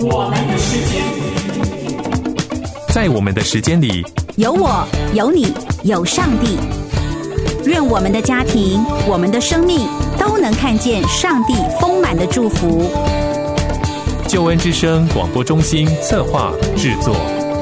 我们的时间， 在我们的时间里， 有我，有你，有上帝。愿我们的家庭，我们的生命都能看见上帝丰满的祝福。 救恩之声广播中心策划制作。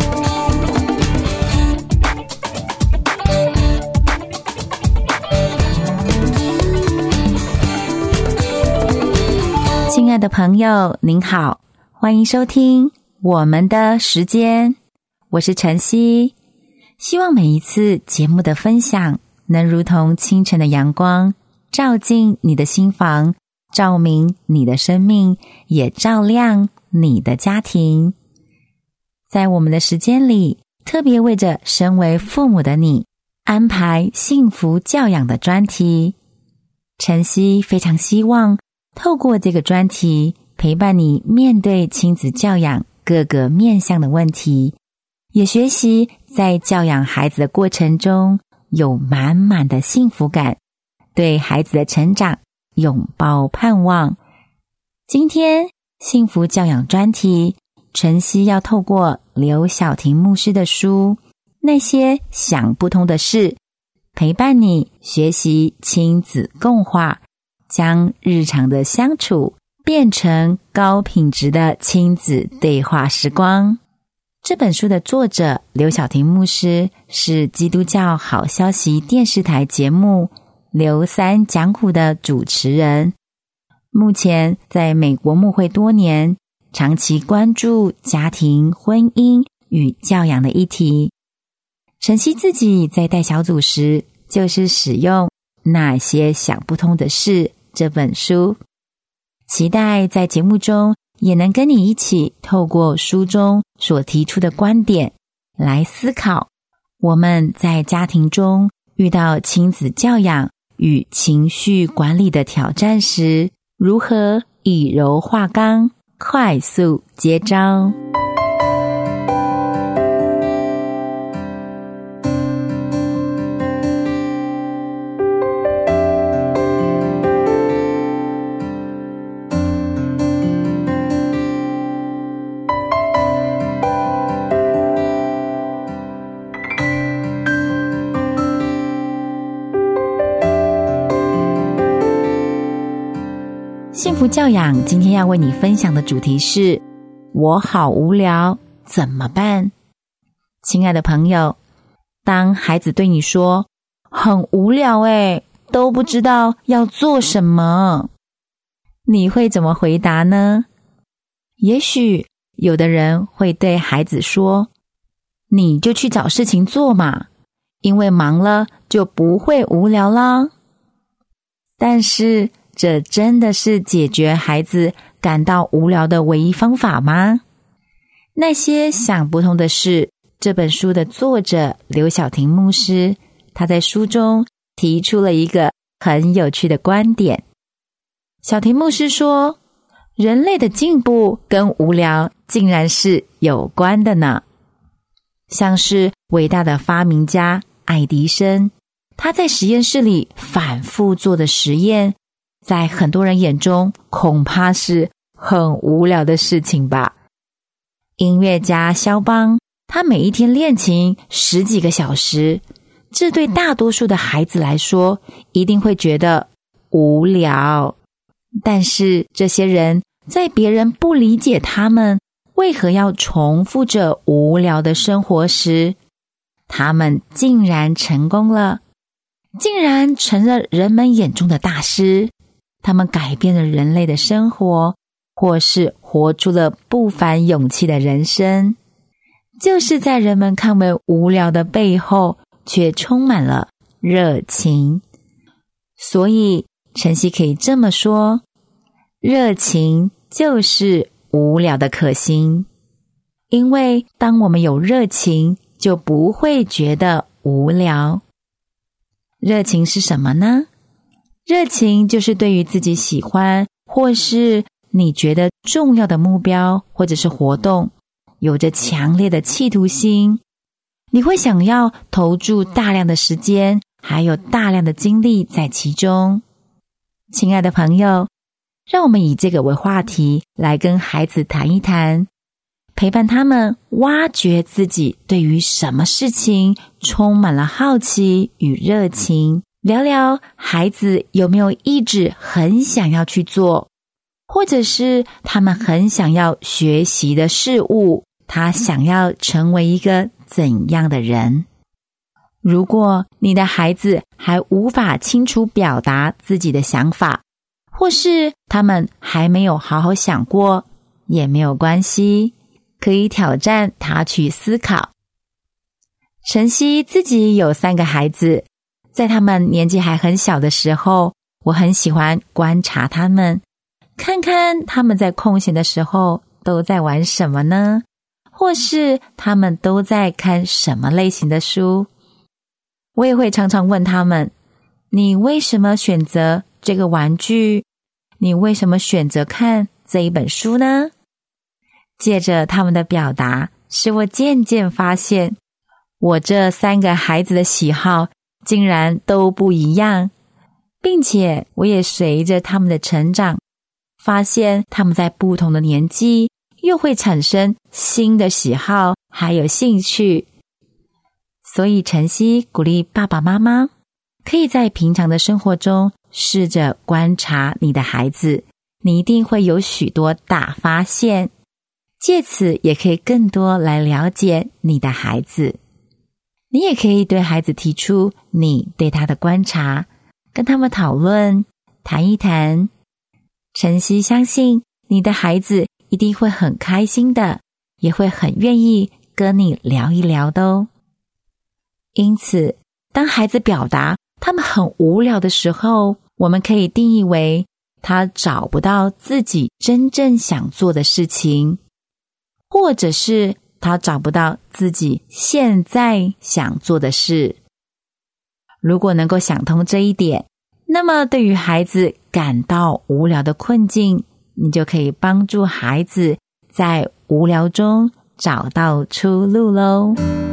亲爱的朋友，您好，欢迎收听我们的时间，我是晨曦。希望每一次节目的分享能如同清晨的阳光，照进你的心房，照明你的生命，也照亮你的家庭。在我们的时间里，特别为着身为父母的你安排幸福教养的专题。晨曦非常希望透过这个专题陪伴你面对亲子教养各个面向的问题，也学习在教养孩子的过程中有满满的幸福感，对孩子的成长拥抱盼望。今天幸福教养专题，晨曦要透过刘晓婷牧师的书《那些想不通的事》，陪伴你学习亲子共话，将日常的相处变成高品质的亲子对话时光。这本书的作者刘晓婷牧师是基督教好消息电视台节目刘三讲古的主持人，目前在美国牧会多年，长期关注家庭、婚姻与教养的议题。晨曦自己在带小组时，就是使用那些想不通的事这本书，期待在节目中也能跟你一起透过书中所提出的观点来思考，我们在家庭中遇到亲子教养与情绪管理的挑战时，如何以柔化刚，快速接招。幸福教养今天要为你分享的主题是我好无聊怎么办？亲爱的朋友，当孩子对你说很无聊都不知道要做什么，你会怎么回答呢？也许有的人会对孩子说，你就去找事情做嘛，因为忙了就不会无聊啦。但是这真的是解决孩子感到无聊的唯一方法吗？那些想不通的事，这本书的作者刘晓婷牧师，他在书中提出了一个很有趣的观点。晓婷牧师说，人类的进步跟无聊竟然是有关的呢。像是伟大的发明家爱迪生，他在实验室里反复做的实验，在很多人眼中恐怕是很无聊的事情吧。音乐家肖邦，他每一天练琴10几个小时，这对大多数的孩子来说一定会觉得无聊。但是这些人在别人不理解他们为何要重复着无聊的生活时，他们竟然成功了，竟然成了人们眼中的大师。他们改变了人类的生活，或是活出了不凡勇气的人生，就是在人们看为无聊的背后，却充满了热情。所以晨曦可以这么说，热情就是无聊的克星。因为当我们有热情，就不会觉得无聊。热情是什么呢？热情就是对于自己喜欢或是你觉得重要的目标或者是活动，有着强烈的企图心，你会想要投注大量的时间，还有大量的精力在其中。亲爱的朋友， 让我们以这个为话题来跟孩子谈一谈，陪伴他们挖掘自己对于什么事情充满了好奇与热情，聊聊孩子有没有一直很想要去做，或者是他们很想要学习的事物，他想要成为一个怎样的人。如果你的孩子还无法清楚表达自己的想法，或是他们还没有好好想过，也没有关系，可以挑战他去思考。晨曦自己有3个孩子，在他们年纪还很小的时候，我很喜欢观察他们，看看他们在空闲的时候都在玩什么呢？或是他们都在看什么类型的书？我也会常常问他们，你为什么选择这个玩具？你为什么选择看这一本书呢？借着他们的表达，使我渐渐发现，我这3个孩子的喜好竟然都不一样，并且我也随着他们的成长，发现他们在不同的年纪又会产生新的喜好还有兴趣。所以晨曦鼓励爸爸妈妈可以在平常的生活中试着观察你的孩子，你一定会有许多大发现，借此也可以更多来了解你的孩子。你也可以对孩子提出你对他的观察，跟他们讨论，谈一谈。晨曦相信你的孩子一定会很开心的，也会很愿意跟你聊一聊的哦。因此，当孩子表达他们很无聊的时候，我们可以定义为他找不到自己真正想做的事情，或者是他找不到自己现在想做的事。如果能够想通这一点，那么对于孩子感到无聊的困境，你就可以帮助孩子在无聊中找到出路咯。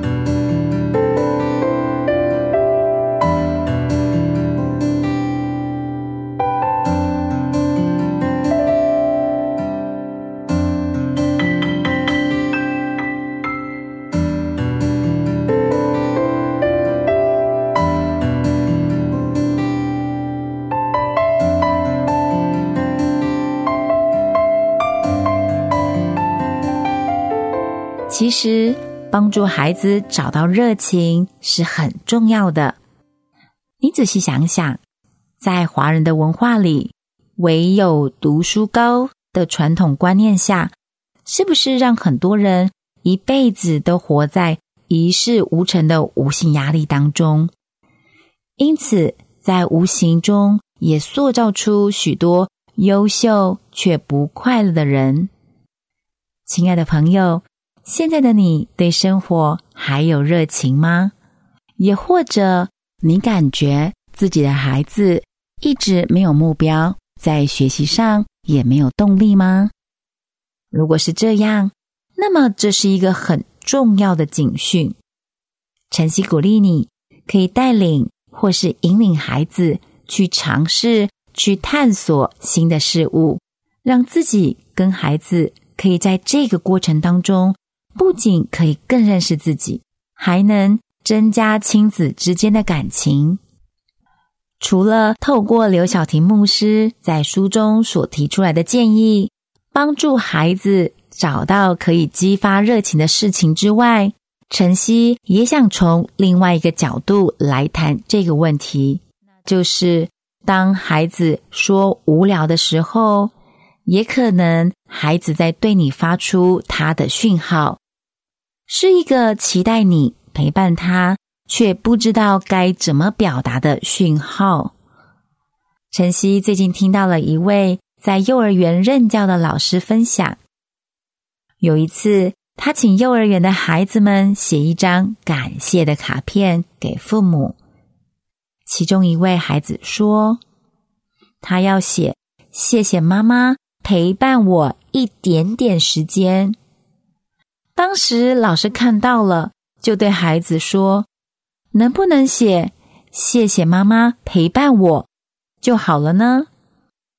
其实，帮助孩子找到热情是很重要的。你仔细想想，在华人的文化里，唯有读书高的传统观念下，是不是让很多人一辈子都活在一事无成的无形压力当中？因此，在无形中也塑造出许多优秀却不快乐的人。亲爱的朋友，现在的你对生活还有热情吗？也或者你感觉自己的孩子一直没有目标，在学习上也没有动力吗？如果是这样，那么这是一个很重要的警讯。晨曦鼓励你可以带领或是引领孩子去尝试，去探索新的事物，让自己跟孩子可以在这个过程当中，不仅可以更认识自己，还能增加亲子之间的感情。除了透过刘晓婷牧师在书中所提出来的建议，帮助孩子找到可以激发热情的事情之外，晨曦也想从另外一个角度来谈这个问题，就是当孩子说无聊的时候，也可能孩子在对你发出他的讯号，是一个期待你陪伴他，却不知道该怎么表达的讯号。晨曦最近听到了一位在幼儿园任教的老师分享，有一次他请幼儿园的孩子们写一张感谢的卡片给父母，其中一位孩子说，他要写谢谢妈妈陪伴我一点点时间。当时老师看到了，就对孩子说，能不能写谢谢妈妈陪伴我就好了呢？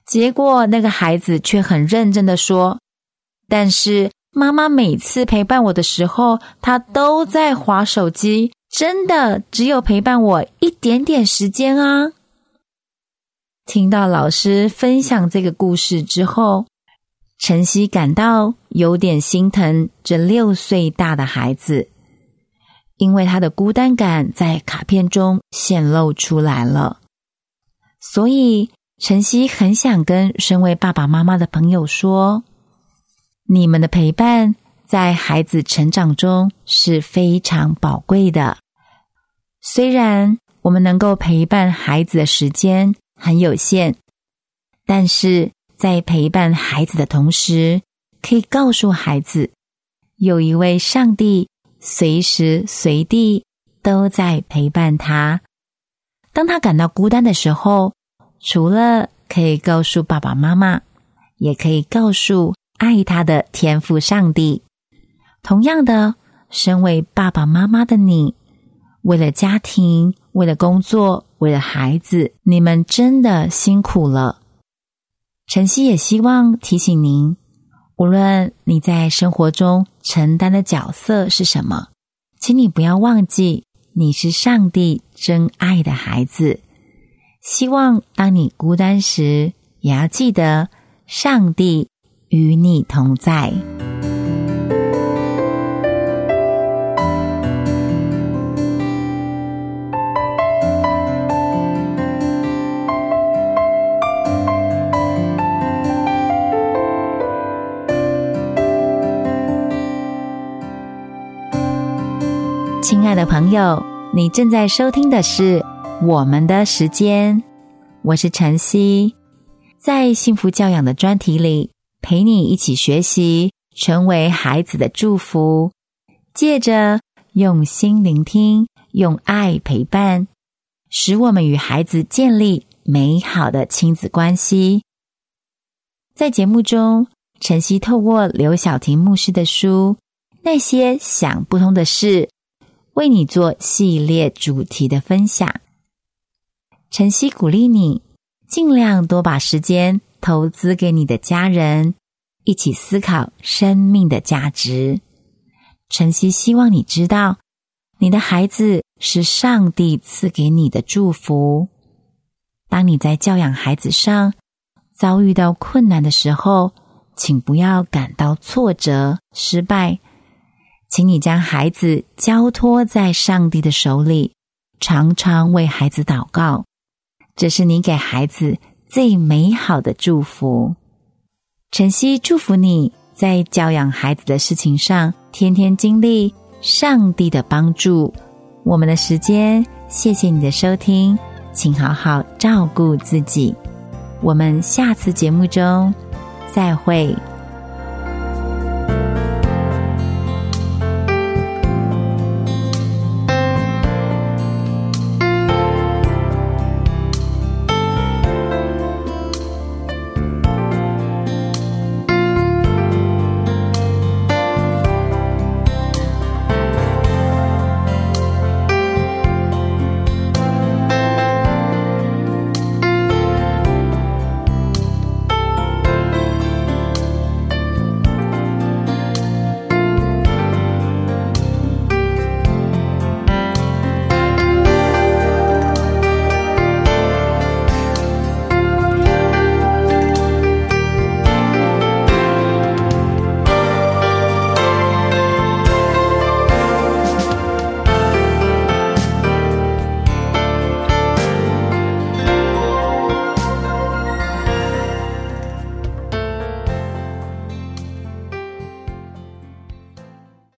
结果那个孩子却很认真地说，但是妈妈每次陪伴我的时候，她都在滑手机，真的只有陪伴我一点点时间啊。听到老师分享这个故事之后，晨曦感到有点心疼这6岁大的孩子，因为他的孤单感在卡片中显露出来了。所以晨曦很想跟身为爸爸妈妈的朋友说，你们的陪伴在孩子成长中是非常宝贵的。虽然我们能够陪伴孩子的时间很有限，但是在陪伴孩子的同时，可以告诉孩子，有一位上帝随时随地都在陪伴他。当他感到孤单的时候，除了可以告诉爸爸妈妈，也可以告诉爱他的天父上帝。同样的，身为爸爸妈妈的你，为了家庭，为了工作，为了孩子，你们真的辛苦了。晨曦也希望提醒您，无论你在生活中承担的角色是什么，请你不要忘记，你是上帝真爱的孩子。希望当你孤单时，也要记得上帝与你同在。亲爱的朋友，你正在收听的是我们的时间，我是晨曦，在幸福教养的专题里，陪你一起学习，成为孩子的祝福，借着用心聆听，用爱陪伴，使我们与孩子建立美好的亲子关系。在节目中，晨曦透过刘晓婷牧师的书《那些想不通的事》，为你做系列主题的分享。晨曦鼓励你尽量多把时间投资给你的家人，一起思考生命的价值。晨曦希望你知道，你的孩子是上帝赐给你的祝福。当你在教养孩子上遭遇到困难的时候，请不要感到挫折、失败，请你将孩子交托在上帝的手里，常常为孩子祷告，这是你给孩子最美好的祝福。晨曦祝福你在教养孩子的事情上，天天经历上帝的帮助。我们的时间，谢谢你的收听，请好好照顾自己。我们下次节目中再会。